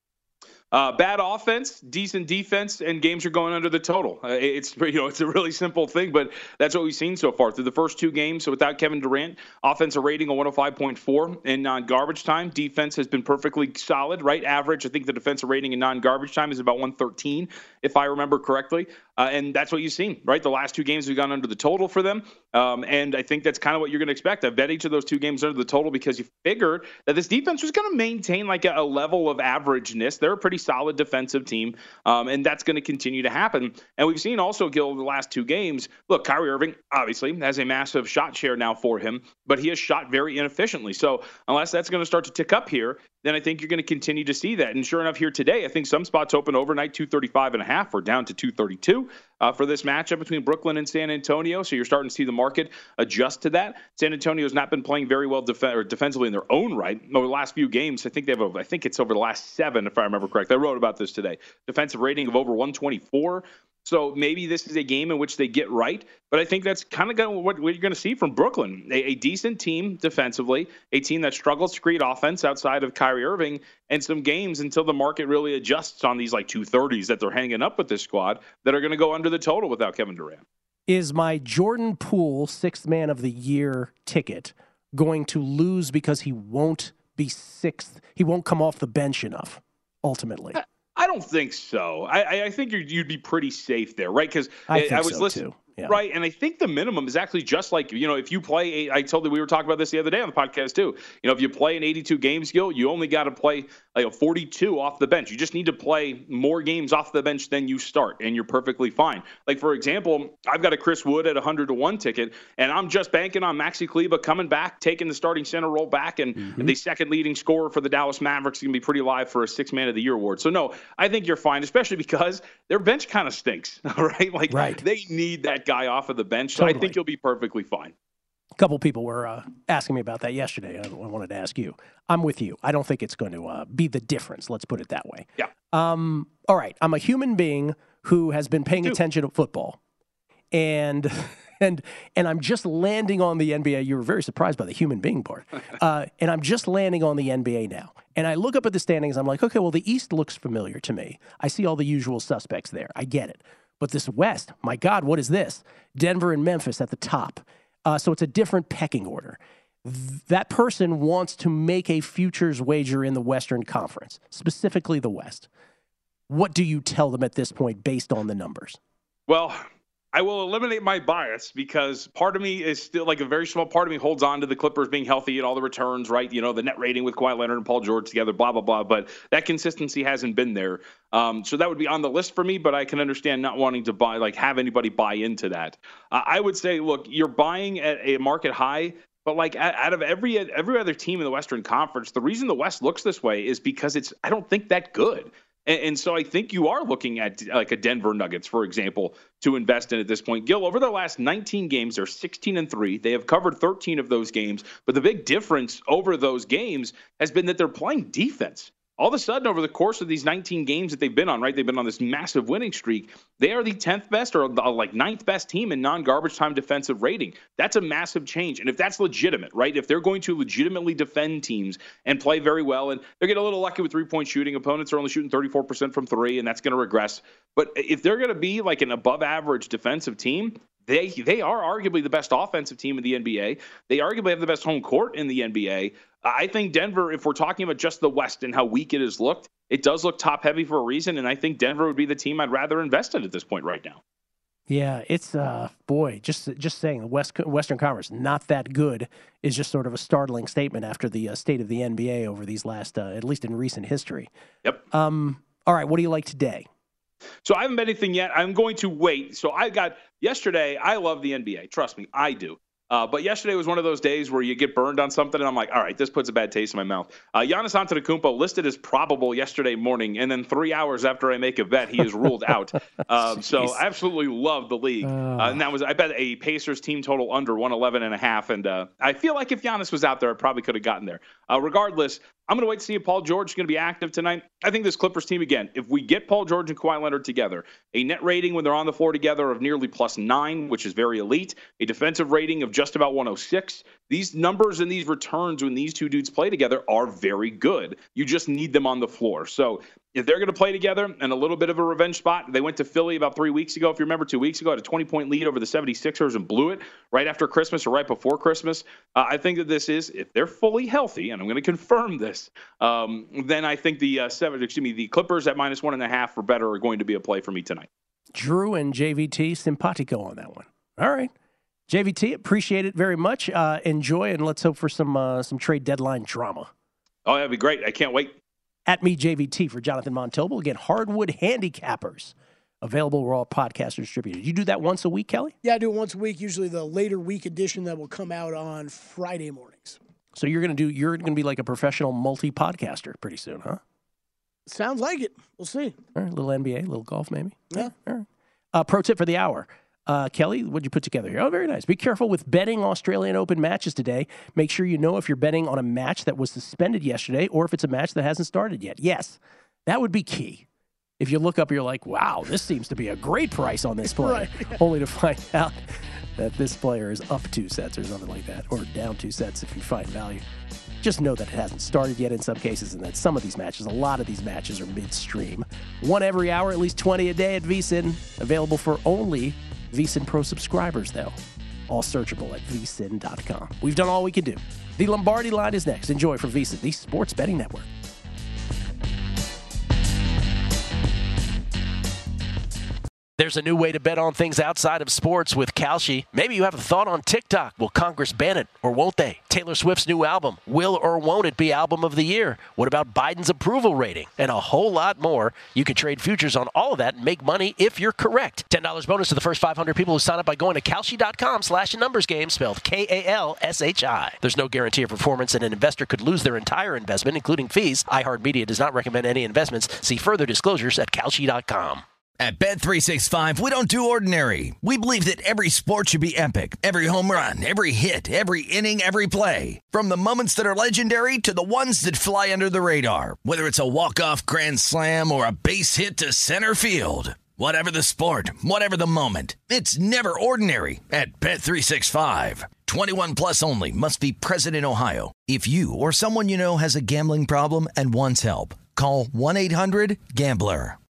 Uh, bad offense, decent defense, and games are going under the total. Uh, it's you know it's a really simple thing, but that's what we've seen so far through the first two games. So without Kevin Durant, offensive rating of one oh five point four in non-garbage time. Defense has been perfectly solid, right? Average. I think the defensive rating in non-garbage time is about one thirteen, if I remember correctly. Uh, and that's what you've seen, right? The last two games have gone under the total for them. Um, and I think that's kind of what you're going to expect. I bet each of those two games under the total because you figured that this defense was going to maintain like a, a level of averageness. They're a pretty solid defensive team, um, and that's going to continue to happen. And we've seen also, Gil, the last two games, look, Kyrie Irving obviously has a massive shot share now for him, but he has shot very inefficiently. So unless that's going to start to tick up here, then I think you're going to continue to see that. And sure enough, here today, I think some spots open overnight two thirty-five and a half or down to two thirty-two uh, for this matchup between Brooklyn and San Antonio. So you're starting to see the market adjust to that. San Antonio has not been playing very well def- or defensively in their own right over the last few games. I think they have, a, I think it's over the last seven, if I remember correctly. I wrote about this today. Defensive rating of over one twenty-four. So maybe this is a game in which they get right, but I think that's kind of what, what you're going to see from Brooklyn. A, a decent team defensively, a team that struggles to create offense outside of Kyrie Irving, and some games until the market really adjusts on these like two thirties that they're hanging up with this squad that are going to go under the total without Kevin Durant. Is my Jordan Poole sixth man of the year ticket going to lose because he won't be sixth? He won't come off the bench enough, ultimately. I- I don't think so. I, I think you'd, you'd be pretty safe there, right? Because I, I, think I was so listening, too. Yeah. right? And I think the minimum is actually just like, you know, if you play, a, I told you we were talking about this the other day on the podcast too. You know, if you play an eighty-two game skill, you only got to play like a forty-two off the bench. You just need to play more games off the bench than you start, and you're perfectly fine. Like, for example, I've got a Chris Wood at one hundred to one ticket, and I'm just banking on Maxi Kleber coming back, taking the starting center role back, and mm-hmm. the second leading scorer for the Dallas Mavericks is going to be pretty live for a six man of the year award. So, no, I think you're fine, especially because their bench kind of stinks, right? Like, right. They need that guy off of the bench. So totally. I think you'll be perfectly fine. A couple people were uh, asking me about that yesterday. I wanted to ask you. I'm with you. I don't think it's going to uh, be the difference. Let's put it that way. Yeah. Um. All right. I'm a human being who has been paying Dude. attention to football, and and and I'm just landing on the N B A. You were very surprised by the human being part, uh, and I'm just landing on the N B A now. And I look up at the standings. I'm like, okay, well, the East looks familiar to me. I see all the usual suspects there. I get it. But this West, my God, what is this? Denver and Memphis at the top. Uh, so it's a different pecking order. Th- that person wants to make a futures wager in the Western Conference, specifically the West. What do you tell them at this point based on the numbers? Well, I will eliminate my bias because part of me is still like a very small part of me holds on to the Clippers being healthy and all the returns, right? You know, the net rating with Kawhi Leonard and Paul George together, blah, blah, blah. But that consistency hasn't been there. Um, so that would be on the list for me, but I can understand not wanting to buy, like have anybody buy into that. Uh, I would say, look, you're buying at a market high, but like out of every every other team in the Western Conference, the reason the West looks this way is because it's, I don't think that good. And, and so I think you are looking at like a Denver Nuggets, for example, to invest in at this point. Gil, over their last nineteen games, they're sixteen and three. They have covered thirteen of those games. But the big difference over those games has been that they're playing defense. All of a sudden, over the course of these nineteen games that they've been on, right, they've been on this massive winning streak. They are the tenth best or the, like ninth best team in non-garbage time defensive rating. That's a massive change. And if that's legitimate, right, if they're going to legitimately defend teams and play very well, and they're getting a little lucky with three-point shooting, opponents are only shooting thirty-four percent from three, and that's going to regress. But if they're going to be like an above-average defensive team, They they are arguably the best offensive team in the N B A. They arguably have the best home court in the N B A. I think Denver, if we're talking about just the West and how weak it has looked, it does look top-heavy for a reason, and I think Denver would be the team I'd rather invest in at this point right now. Yeah, it's, uh, boy, just just saying the West Western Conference, not that good, is just sort of a startling statement after the uh, state of the N B A over these last, uh, at least in recent history. Yep. Um. All right, what do you like today? So I haven't bet anything yet. I'm going to wait. So I got yesterday. I love the N B A. Trust me, I do. Uh, but yesterday was one of those days where you get burned on something, and I'm like, all right, this puts a bad taste in my mouth. Uh, Giannis Antetokounmpo listed as probable yesterday morning, and then three hours after I make a bet, he is ruled out. Um, so I absolutely love the league. Uh, and that was, I bet a Pacers team total under one eleven and a half, and uh, I feel like if Giannis was out there, I probably could have gotten there. Uh, regardless, I'm going to wait to see if Paul George is going to be active tonight. I think this Clippers team, again, if we get Paul George and Kawhi Leonard together, a net rating when they're on the floor together of nearly plus nine, which is very elite, a defensive rating of just about one oh six. These numbers and these returns when these two dudes play together are very good. You just need them on the floor. So if they're going to play together and a little bit of a revenge spot, they went to Philly about three weeks ago. If you remember, two weeks ago, had a twenty-point lead over the seventy-sixers and blew it right after Christmas or right before Christmas. Uh, I think that this is, if they're fully healthy, and I'm going to confirm this, um, then I think the uh, seven, excuse me, the Clippers at minus one and a half or better are going to be a play for me tonight. Drew and J V T, simpatico on that one. All right. J V T, appreciate it very much. Uh, enjoy, and let's hope for some uh, some trade deadline drama. Oh, that'd be great. I can't wait. At me, J V T, for Jonathan Montalvo. Again, Hardwood Handicappers. Available where all podcasts are distributed. You do that once a week, Kelly? Yeah, I do it once a week, usually the later week edition that will come out on Friday mornings. So you're going to do, you're going to be like a professional multi-podcaster pretty soon, huh? Sounds like it. We'll see. All right, a little N B A, a little golf maybe. Yeah. All right. Uh, pro tip for the hour. Uh, Kelly, what'd you put together here? Oh, very nice. Be careful with betting Australian Open matches today. Make sure you know if you're betting on a match that was suspended yesterday or if it's a match that hasn't started yet. Yes, that would be key. If you look up, you're like, wow, this seems to be a great price on this player, right. Only to find out that this player is up two sets or something like that, or down two sets if you find value. Just know that it hasn't started yet in some cases, and that some of these matches, a lot of these matches are midstream. One every hour, at least twenty a day at V S I N. Available for only V S I N Pro subscribers, though. All searchable at V S I N dot com. We've done all we can do. The Lombardi Line is next. Enjoy from V S I N, the Sports Betting Network. There's a new way to bet on things outside of sports with Kalshi. Maybe you have a thought on TikTok. Will Congress ban it or won't they? Taylor Swift's new album. Will or won't it be Album of the Year? What about Biden's approval rating? And a whole lot more. You can trade futures on all of that and make money if you're correct. ten dollars bonus to the first five hundred people who sign up by going to Kalshi.com slash numbers game, spelled K A L S H I. There's no guarantee of performance, and an investor could lose their entire investment, including fees. iHeartMedia does not recommend any investments. See further disclosures at Kalshi dot com. At Bet three sixty-five, we don't do ordinary. We believe that every sport should be epic. Every home run, every hit, every inning, every play. From the moments that are legendary to the ones that fly under the radar. Whether it's a walk-off grand slam or a base hit to center field. Whatever the sport, whatever the moment. It's never ordinary at Bet three sixty-five. twenty-one plus only. Must be present in Ohio. If you or someone you know has a gambling problem and wants help, call one eight hundred gambler.